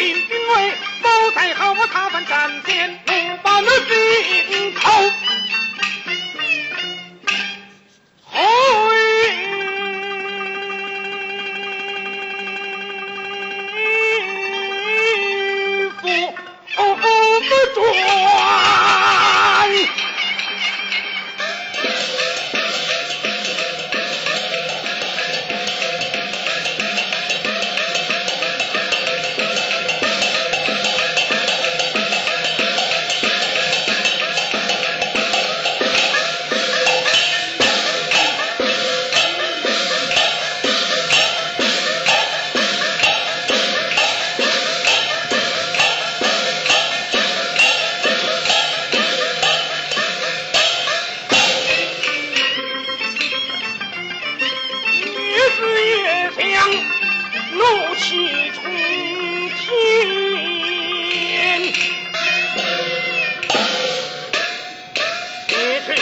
定定位，谋在好我他番战前，怒把那心头。怒气冲天，别去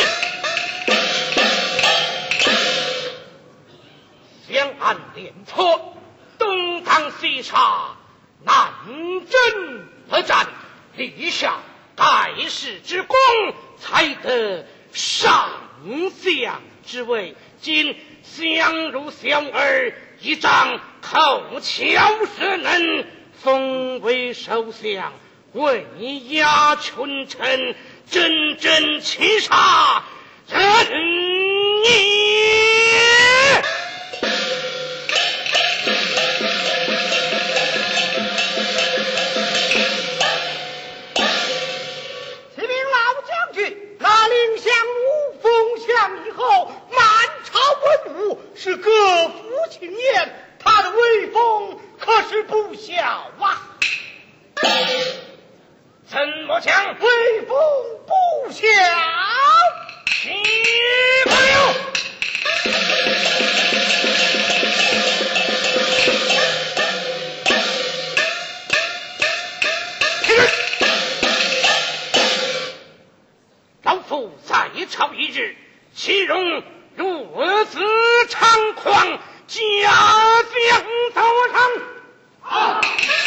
两岸连破，东挡西杀，南征北战，立下盖世之功，才得上相之位。今相如小儿，一张口巧舌能，封为首相，威压群臣，真正气杀人也。 启禀老将军，那领相如封相以后，满朝文武是各服请宴，他的威风可是不小啊！ 怎么讲？ 威风不小， 起不了。老夫在朝一日，岂容如此猖狂，假相走上。啊！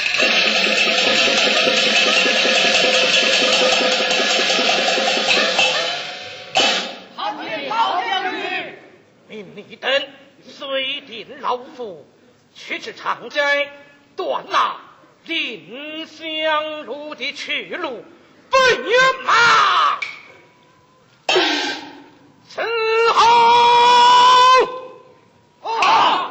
老将军， 命你等随定老夫去至长斋，断那蔺相如的去路，不远马。伺候。啊！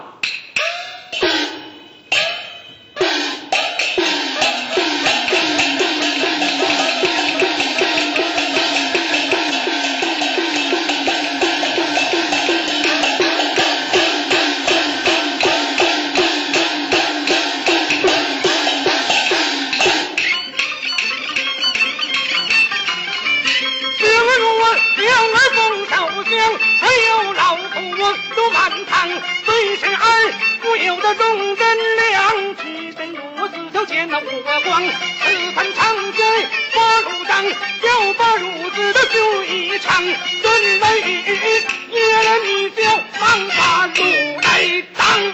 还有老夫我都满堂，虽是儿不由得众人量，举身如此就见了火光，四番长街八路上，要把如此的秀一场，人来语也人一笑，忙把路来挡。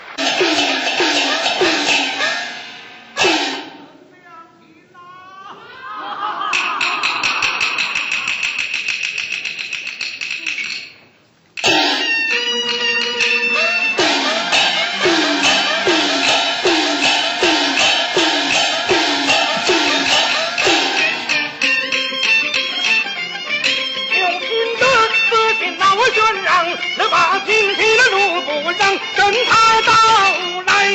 那把今天的路不让跟他到来，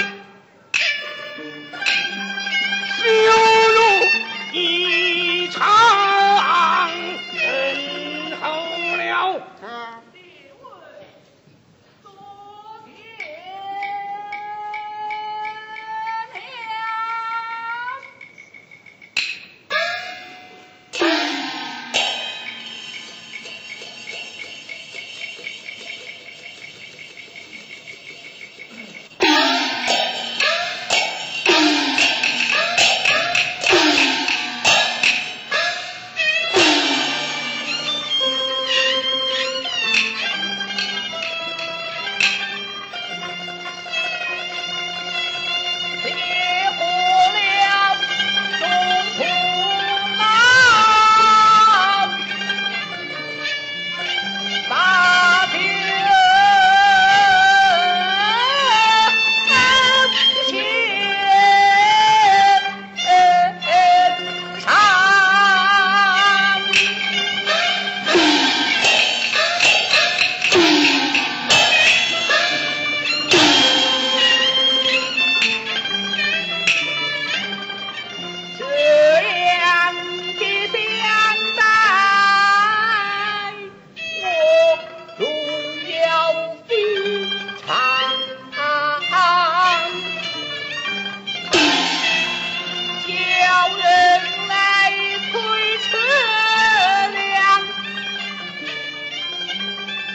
羞辱一场人后了。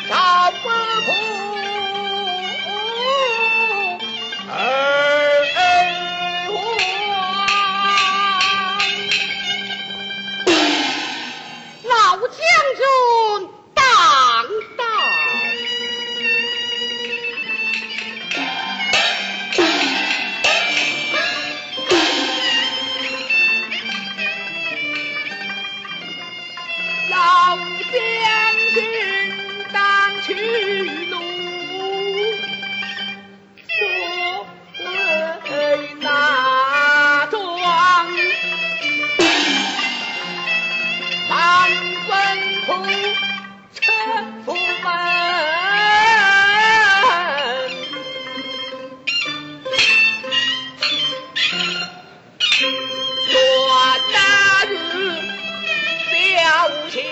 少不苦。老将军当道。老将军当去路，所谓那桩满分铺车夫门，短那日表现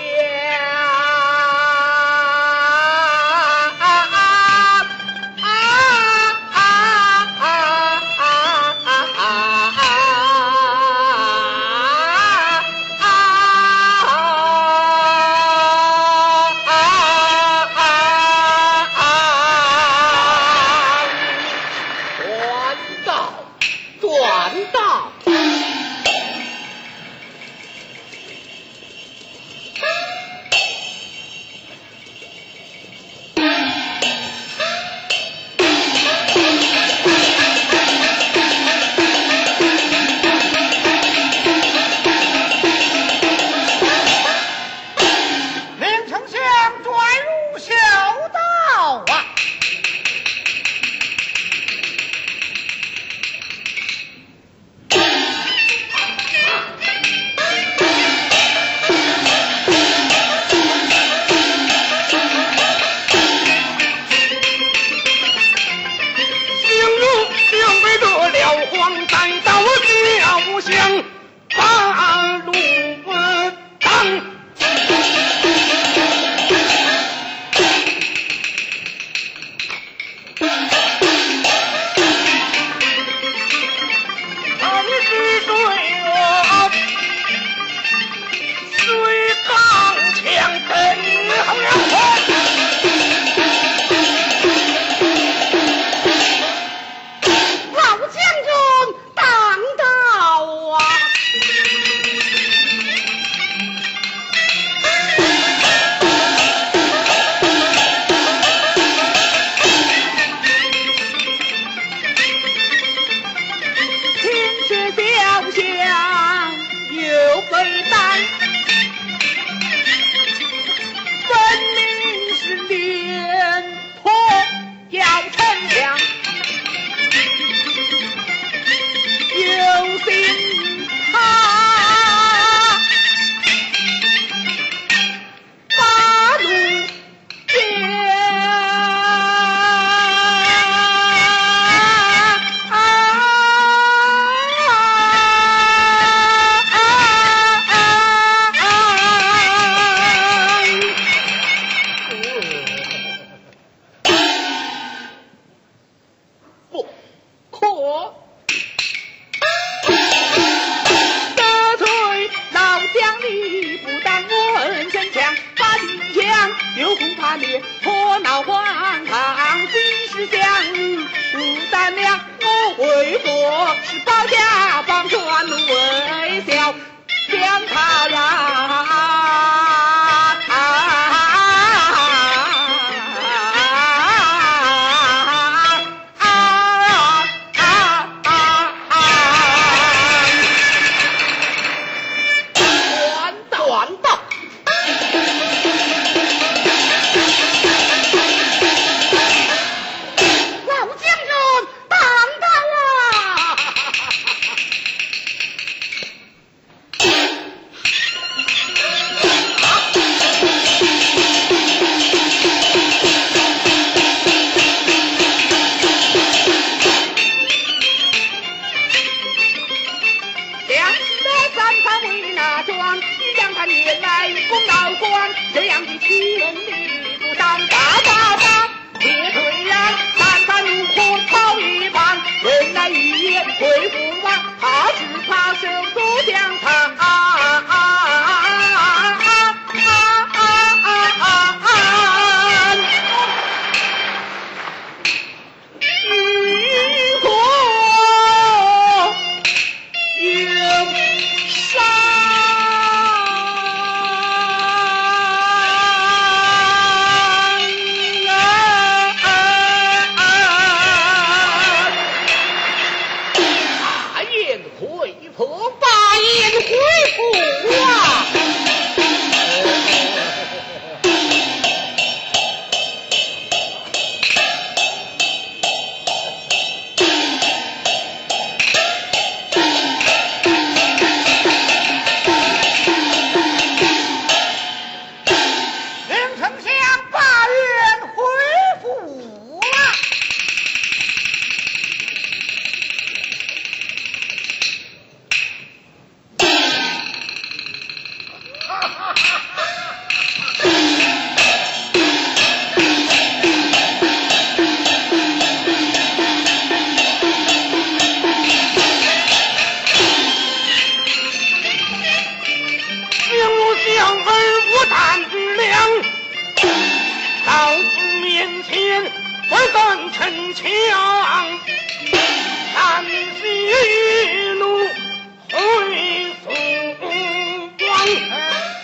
门前不敢逞强，但是怒回父王。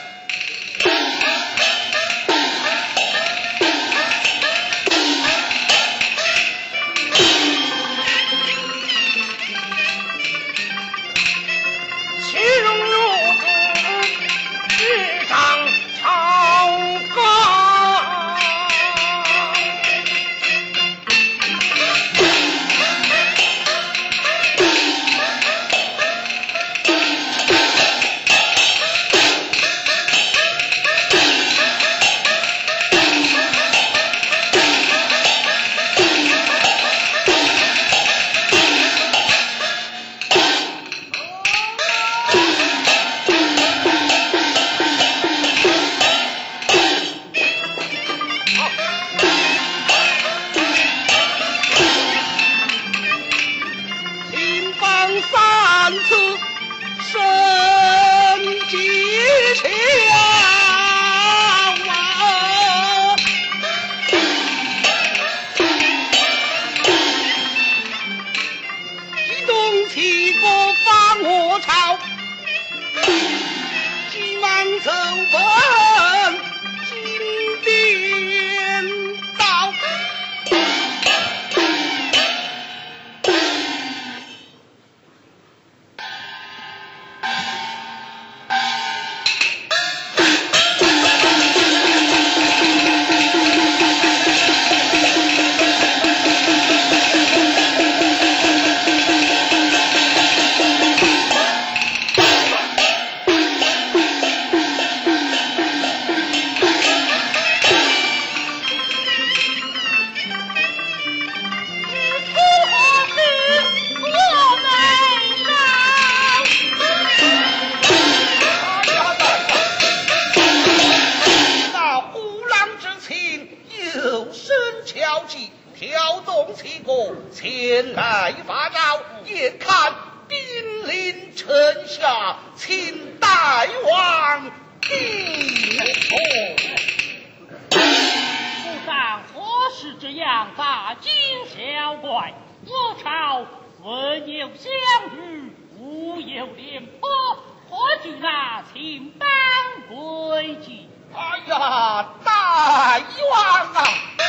挑动旗鼓前来发招，眼看兵临城下，请大王定夺。 父上何时这样大惊小怪？我朝文有相遇，武有廉颇，何惧那秦邦规矩？ 哎呀，大王啊！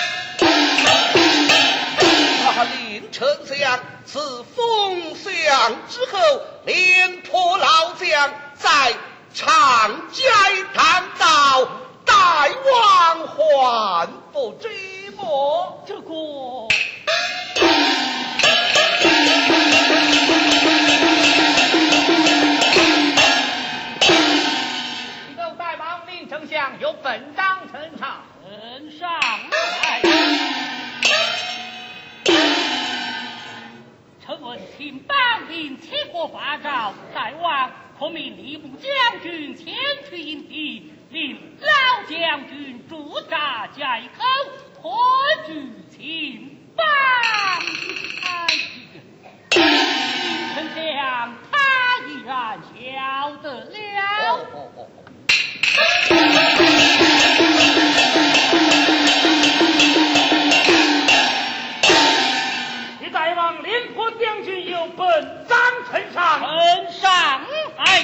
令丞相自封相之后，廉颇老将在长街堂道，大王还不知么？ 这个大王令丞相有本章呈上， 呈上来。臣闻秦邦令齐国发诏，大王可命吏部将军前去迎敌，令老将军驻扎街口，何惧秦邦？丞相他依然晓得了。 大王廉颇将军有本章呈上， 呈上来。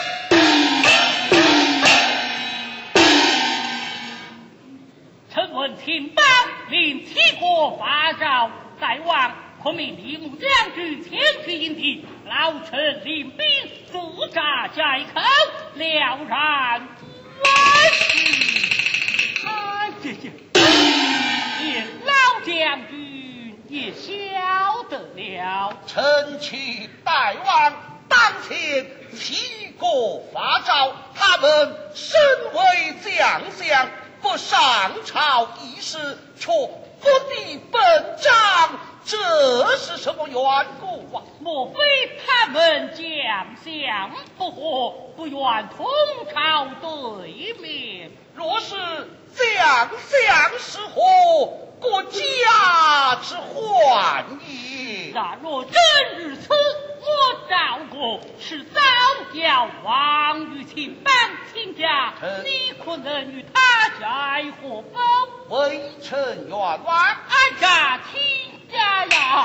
臣闻秦邦令齐国发诏，大王可命吏部将军前去迎敌，老臣领兵驻扎街口，了然来去。哎连老将军也晓得了。 臣启大王，当前齐国发诏，他们身为将相，不上朝议事，却不敌本章，这是什么缘故啊？ 莫非他们将相不和，不愿同朝对面？ 若是将相是何，国家之患也。 那若真如此，我赵国是早要亡于秦邦亲家，你可能与他结何不微臣冤枉。 俺家听家呀，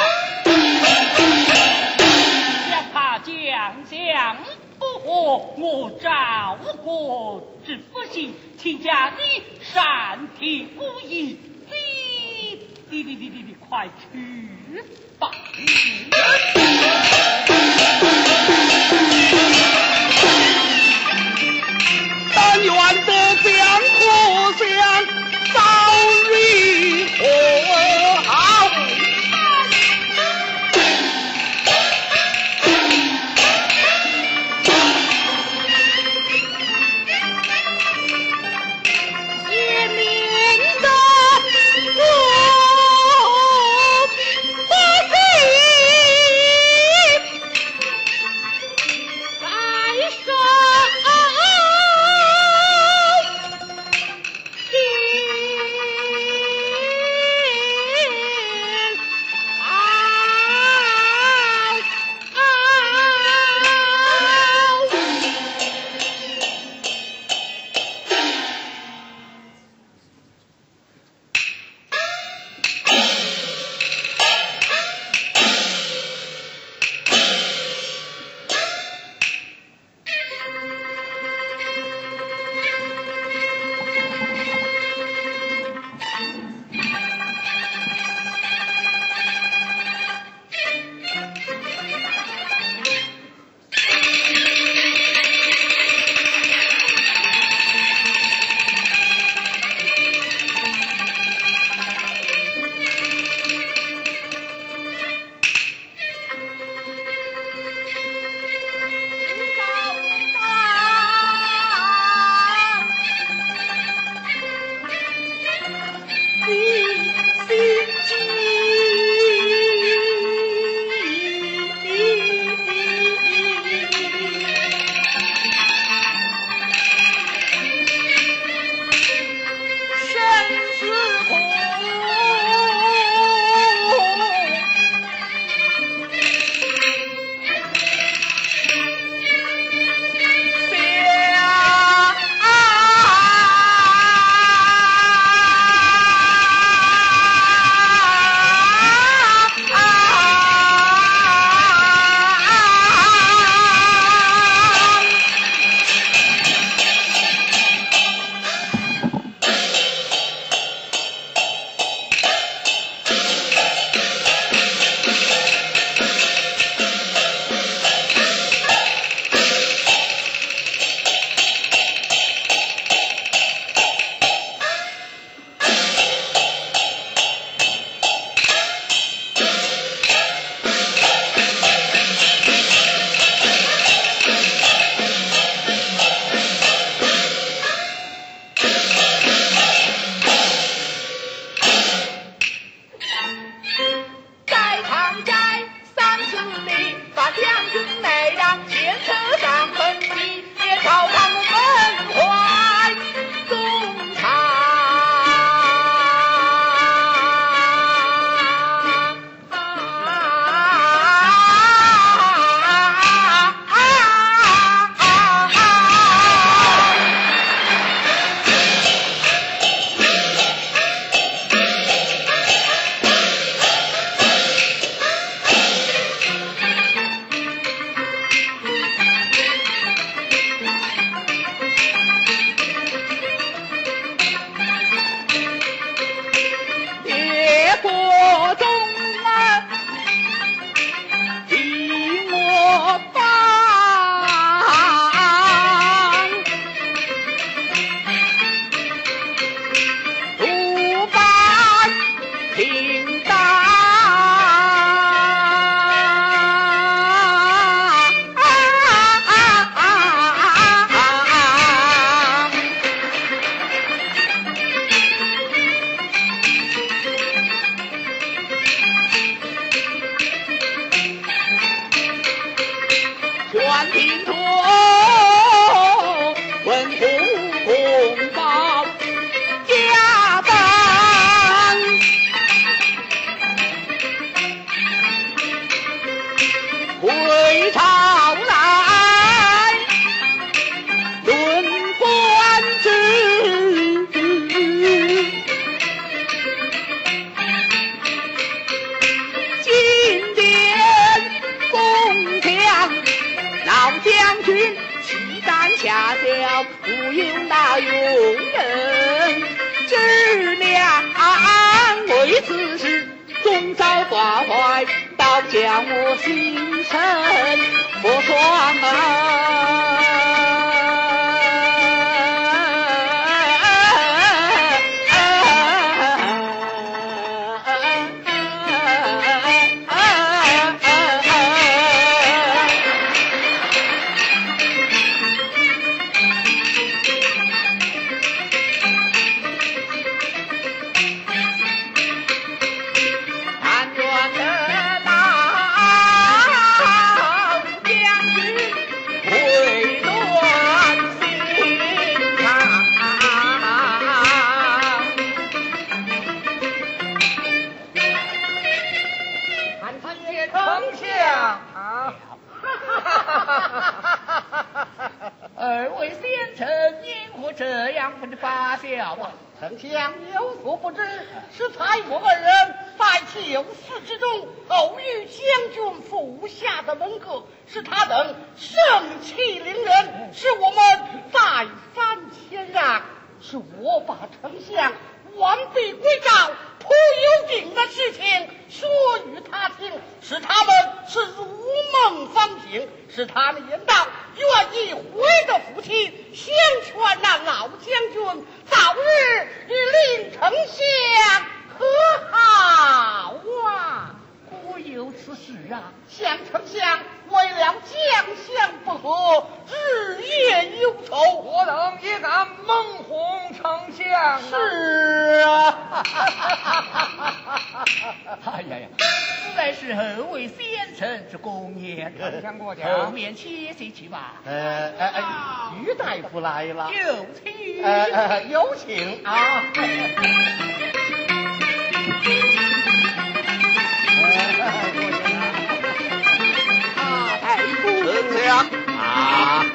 想怕将相不和，我赵国之福星，请家里善听不义，你快去吧。 但愿得将互相早日和好。 也免得我花费再受此事，终遭挂怀，倒将我心神不爽啊！ 二位先生因何这样不知发笑啊？ 丞相有所不知，是蔡国二人在旧寺之中偶遇将军府下的文革，使他等盛气凌人，使我们再三谦让，是我把丞相完璧归赵颇有定的事情说与他听，使他们是如梦方醒，使他们言道愿意回的父亲，相劝那老将军早日与令丞相和好啊！ 果有此事啊！ 向丞相为了将相不和，日夜忧愁， 我等也敢蒙哄丞相。 是啊， 哎呀呀，实在是二位先生之功也。 丞相过奖， 后面歇息去吧。 于大夫来了， 有请。 有请啊。 大夫丞相啊！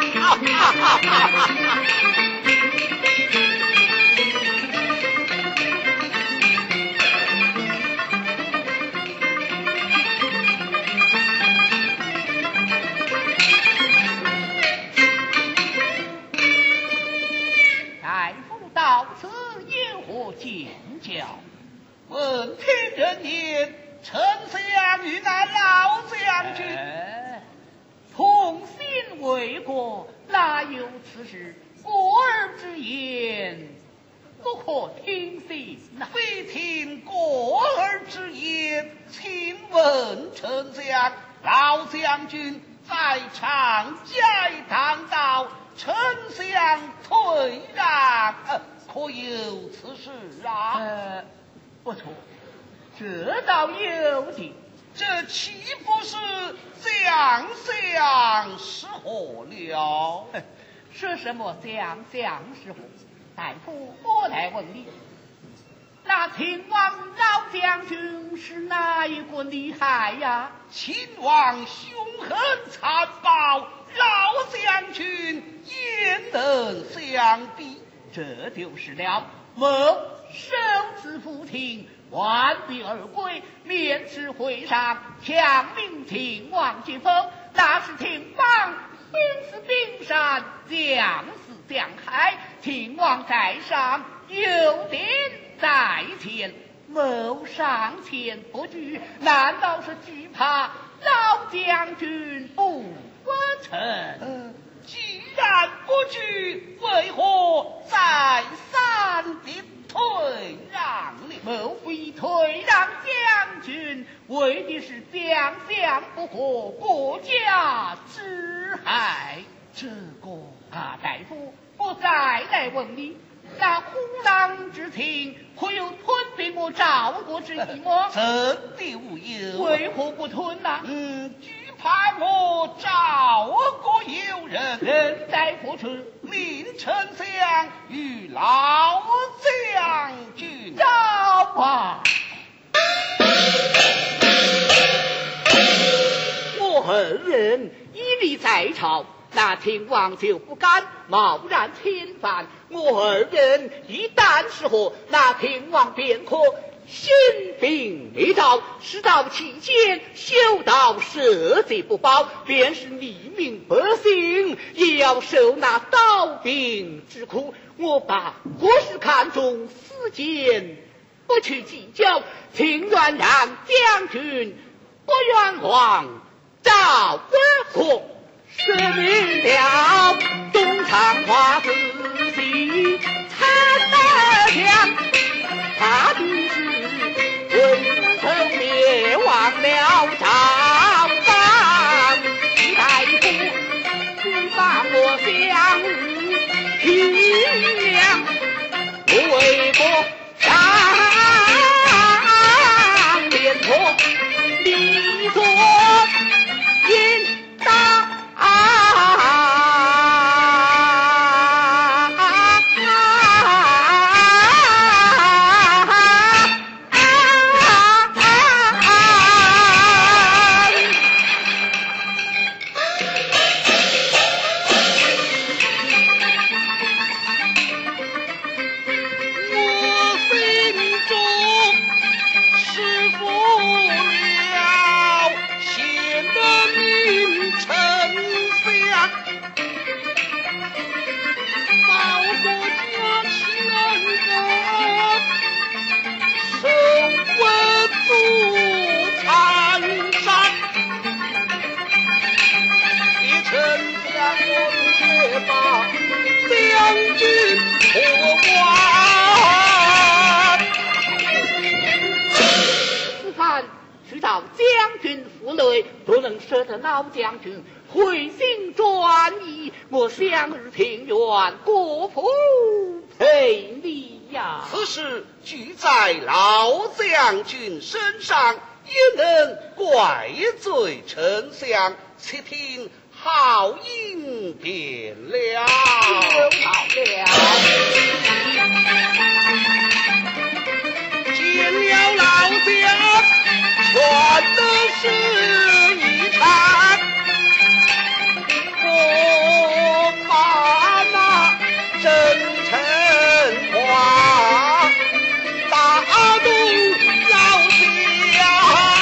大夫到此因何见教？ 闻听人言，丞相与那老将军同心为国，哪有此事？过儿之言，不可听信呐。 非听过儿之言，请问丞相，老将军在场家当道，丞相退让，可有此事啊？ 不错，这倒有的。 这岂不是将相失火了？ 说什么将相失火？大夫，我来问你，那秦王老将军是哪一个厉害呀？ 秦王凶狠残暴，老将军焉能相比？ 这就是了。某受此父亲，万璧而归，面斥会上，强令秦王接风。那是秦王兵似冰山，将似江海。秦王在上，有令在前，某上前不惧，难道是惧怕老将军不分成？ 既然不惧，为何再三的退让呢？ 某非退让将军，为的是将相不和，国家之害。 这个大夫，我再来问你，那虎狼之情，可有吞并我赵国之意吗？ 真的无有。 为何不吞呢？ 惧怕我赵国有人在何处？ 令丞相与老将军招啊！我二人屹立在朝，那秦王就不敢贸然侵犯。我二人一旦失火，那秦王便可兴兵灭赵，使到期间修道社稷不保，便是黎民百姓也要受那刀兵之苦。我把国事看重，私奸不去计较，情愿让将军不冤枉赵而国，赦免了东厂花子戏参儿将，他的是为仇灭亡了赵邦，一代父只把我相体谅，我为国上脸破，理所应当。将军破关，此番去找将军府内，若能舍得老将军回心转意，我向日平原国府陪你呀。 此事俱在老将军身上，也能怪罪丞相，且听好应变了。 好了， 见了老将，全都是一场。我怕那真诚话打动老将。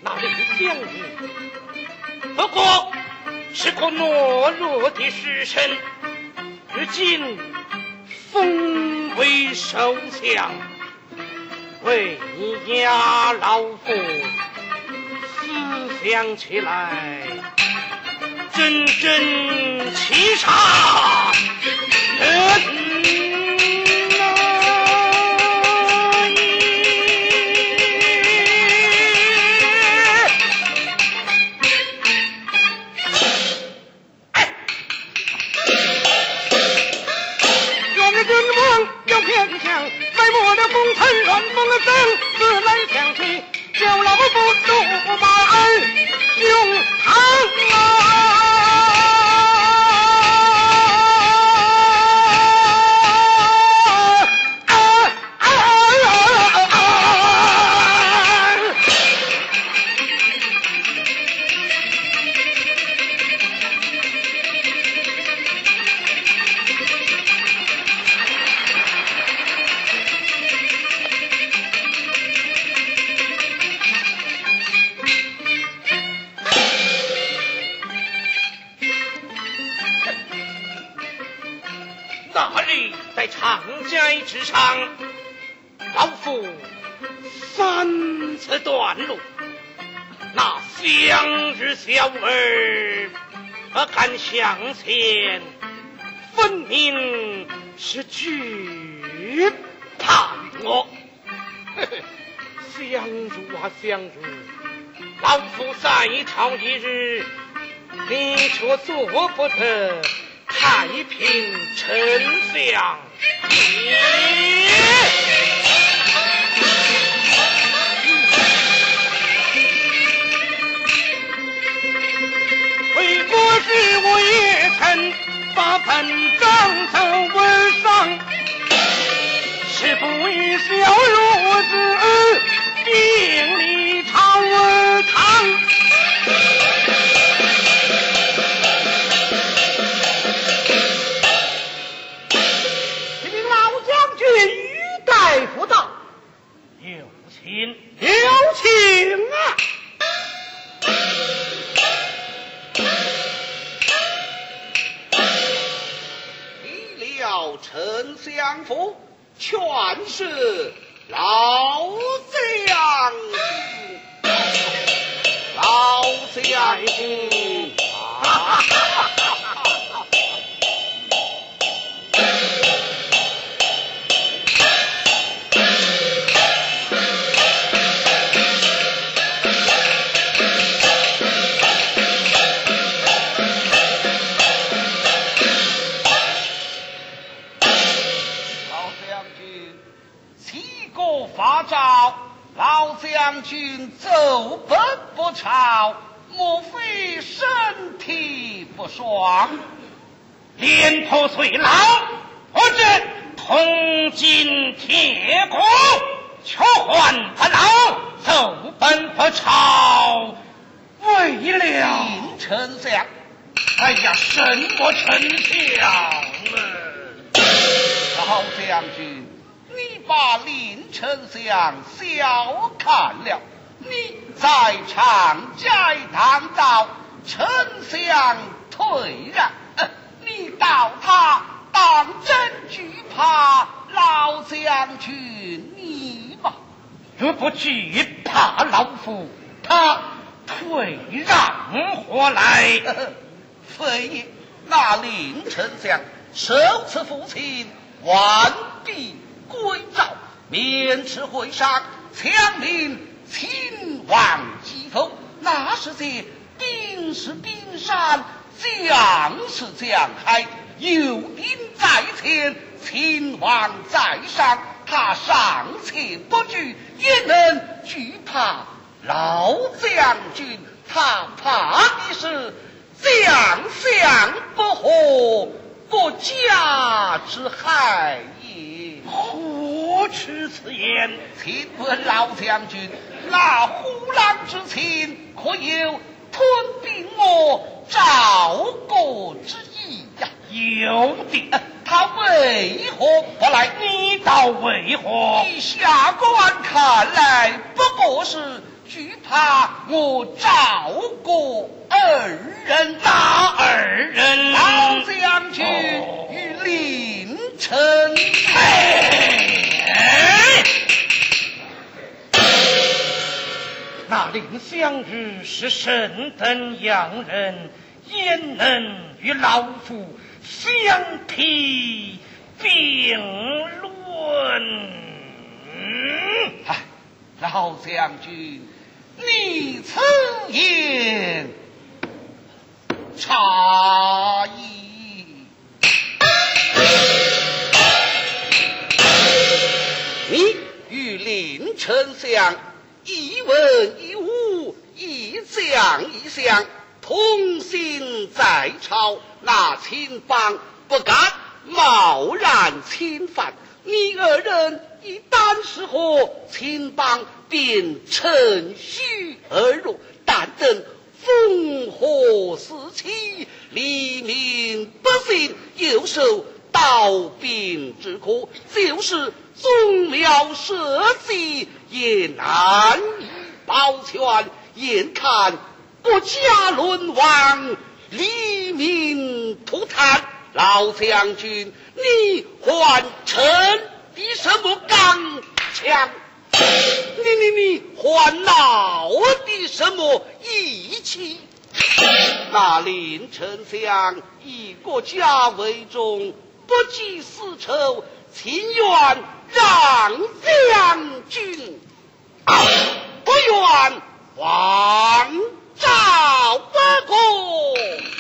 大令相遇，不过是个懦弱的士绅，如今封为首相，为压老夫，思想起来真真其差。那日在长街之上，老夫3次断路，那乡日小儿敢向前，分明是惧怕我。相如啊相如，老夫再朝一日，你却做不得太平丞相。为国事我也曾把本章手纹上，是不为小弱子并立朝堂。 大夫道：“ 有请， 有请啊！” 提了丞相府，全是老将军，老将军啊！发诏，老将军走奔不朝，莫非身体不爽？ 脸头虽老，或者铜筋铁骨，却还不老，走奔不朝，为了丞相。 哎呀，什么丞相？ 老将军，你把林丞相小看了，你在长街堂道丞相退让，你道他当真惧怕老将军你吗？ 若不惧怕老夫，他退让何来？ 非也，那林丞相首次父亲完璧归赵，面斥会上，强令亲王击否，那是些兵是兵山，将是将海，有兵在前，亲王在上，他尚且不惧，也能惧怕老将军，他怕的是将相不和，国家之害也。 何耻此言？ 请问老将军，那虎狼之情，可有吞并我赵国之意呀？ 有的， 他为何不来？ 你倒为何？ 以下官看来，不过是惧怕我赵国二人。 哪二人？ 老将军与林晨。 那林相如是神等样人，焉能与老夫相提并论？ 老将军，你此言差矣。你与林丞相一文一武，一将一相，同行在朝，那秦邦不敢贸然侵犯。你二人一旦失火，秦邦便趁虚而入，但等烽火四起，黎民百姓又受盗兵之苦，就是宗庙社稷也难以保全。眼看国家沦亡，黎民涂炭，老将军，你还称的什么刚强？你还闹的什么义气？那林丞相以国家为重，不计私仇，情愿让将军，不愿王赵不过。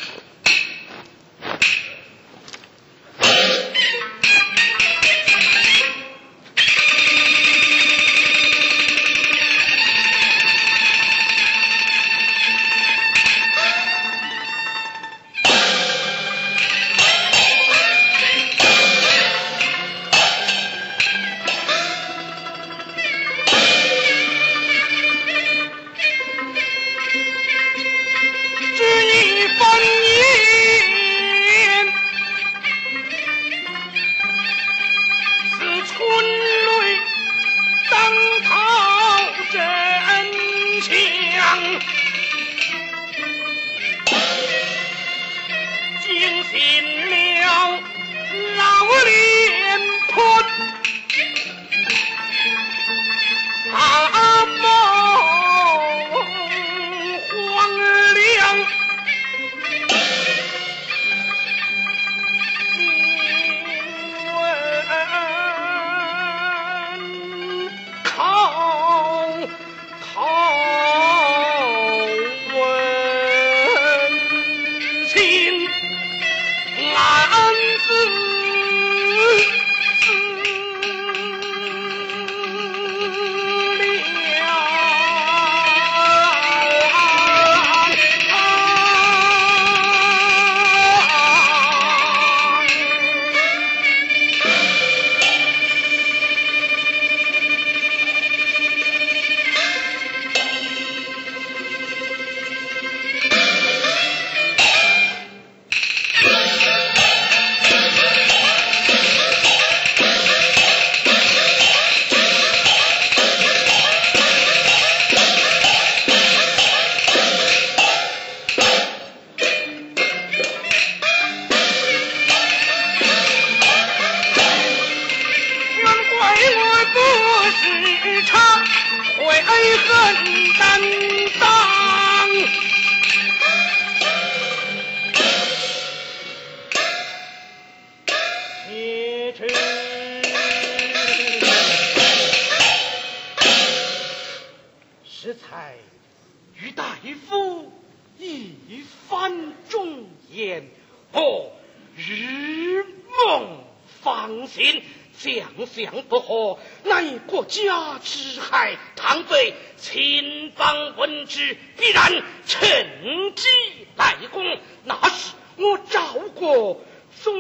适才与大夫一番忠言，我日梦方醒，将相不和，乃国家之害，倘被秦邦闻之，必然趁机来攻。那时我赵国宗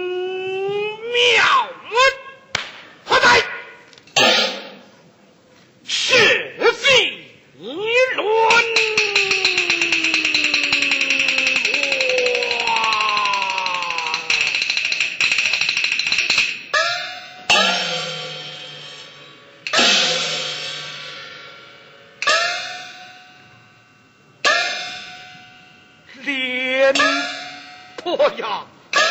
庙何在？是非一论。 廉颇呀！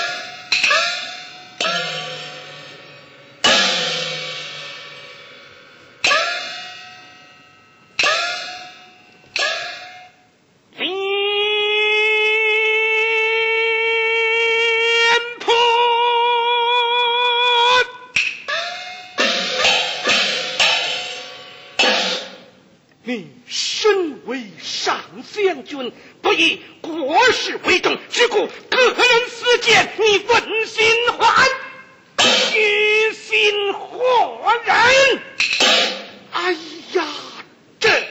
你身为上将军，不以国事为重，只顾个人私见，你问心还，于心何忍？哎呀，这。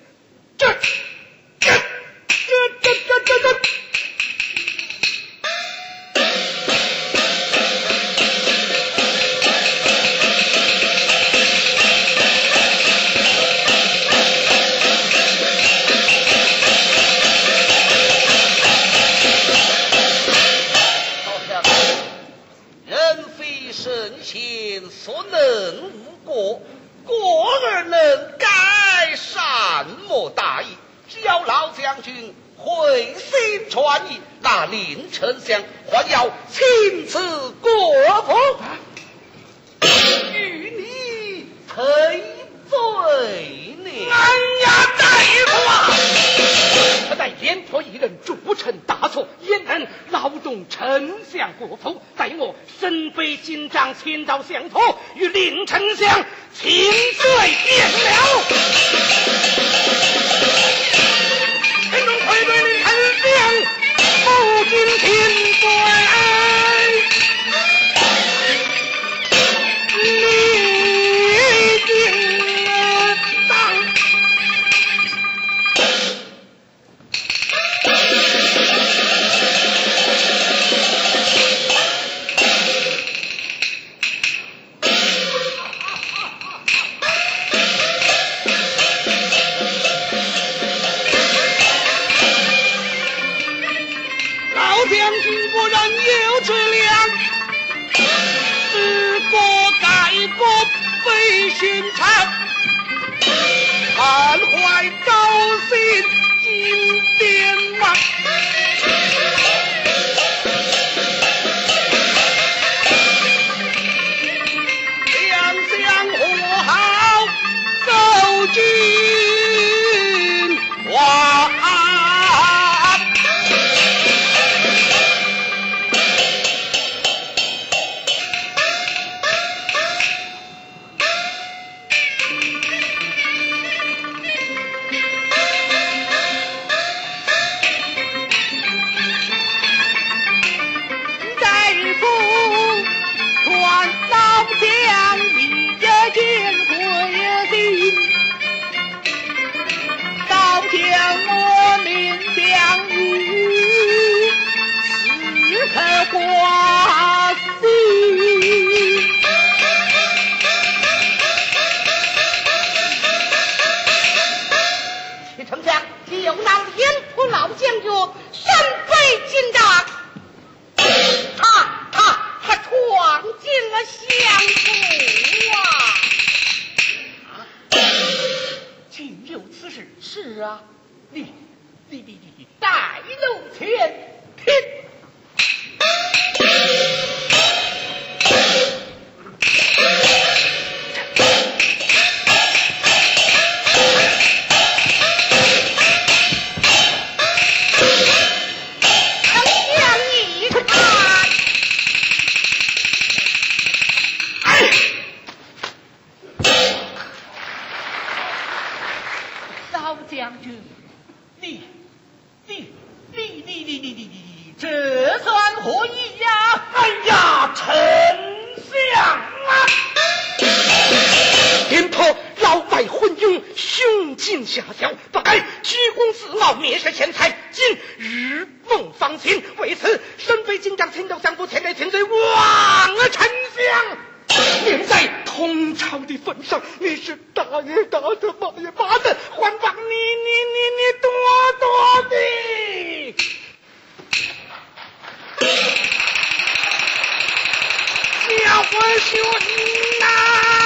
所能无过，过而能改善莫大矣。只要老将军回心转意，那令丞相还要亲自过府，与你赔罪呢。 哎呀，大夫啊！他待廉颇一人铸成大错，焉能劳动丞相过府？待我身背金章，千刀相托，与令丞相请罪便了。臣中愧对令丞相，不敬天罪。 满怀高兴金殿望，两相和好走君王。 挂心， 徐丞相，就让廉颇老将军身背金章，他闯进了相府啊！ 竟有此事？ 是啊， 你带路前听。老将军，你这算何意呀？ 哎呀，丞相啊！廉颇老败昏庸，凶尽下效，不该居功自傲，蔑视贤才，今日梦方醒，为此身背金章，千刀相扶，前来请罪，枉了丞相。念在同朝的份上，你是大爷大的，骂也骂的，还望你多多的教训呐！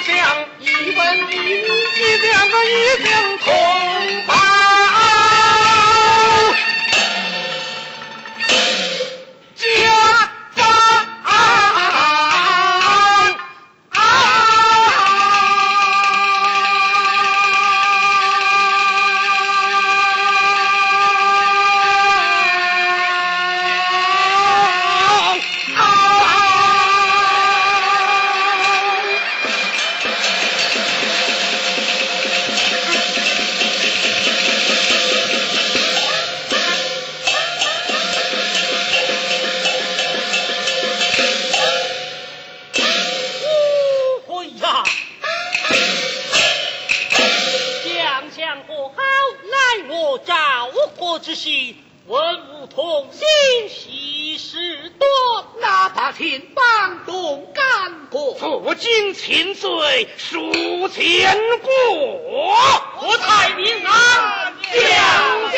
相一文一武， 你两个一定同胞。家之心，文武同心，喜事多， 哪怕秦邦动干过， 负荆请罪，赎前过， 国泰民安，将